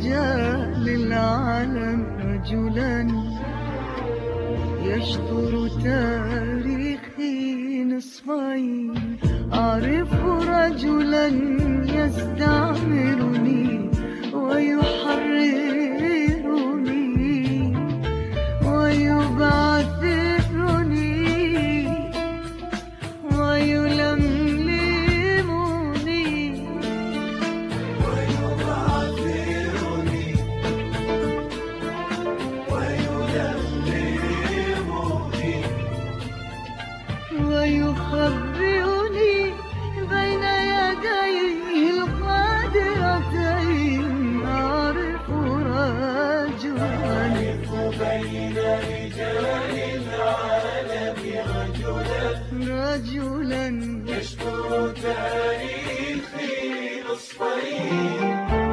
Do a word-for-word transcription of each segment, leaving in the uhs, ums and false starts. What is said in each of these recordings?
رجال العالم رجلا يشطر تاريخي نصفين. أعرف رجلا يستعمرني ويحررني ويبعثرني ويلملمني ويبعثرني ويلملمني ويخبئني بين يديه القادرتين. أعرف رجلا أعرف بين رجال العالم رجلا رجلا يشطر تاريخي نصفين.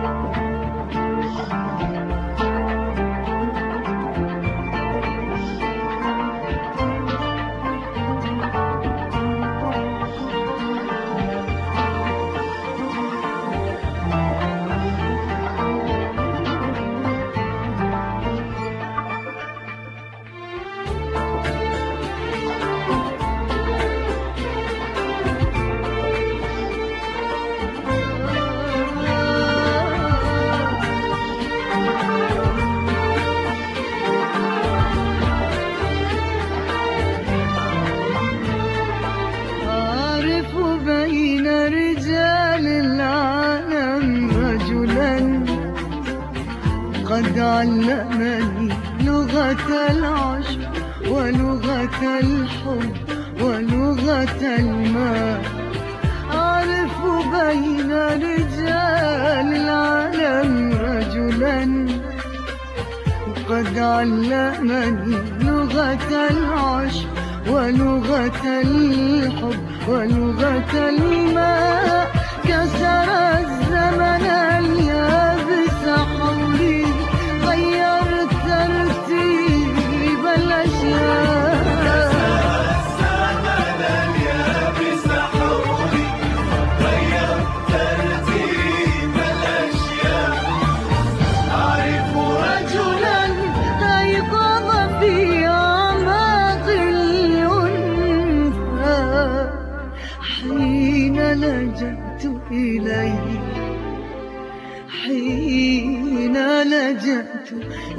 أعرف بين رجال العالم رجلا قد علمني لغة العشق ولغة الحب ولغة الماء. أعرف بين رجال العالم رجلا قد علمني لغة العشق ولغة الحب ولغة الماء. كسر الزمن اليابس حولي غير ترتيب الأشياء. الزمن اليابس حولي غير ترتيب الأشياء. أعرف رجلا أيقظ في أعماق الأنثى حين لجأت إليه حين لجأت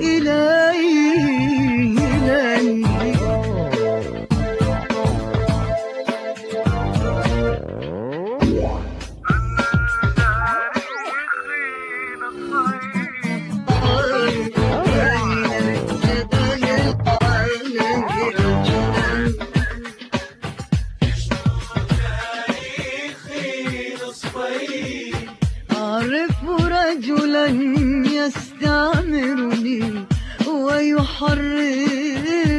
إليه إليه تاريخي نصفين. أعرف رجلا يستعمرني ويحررني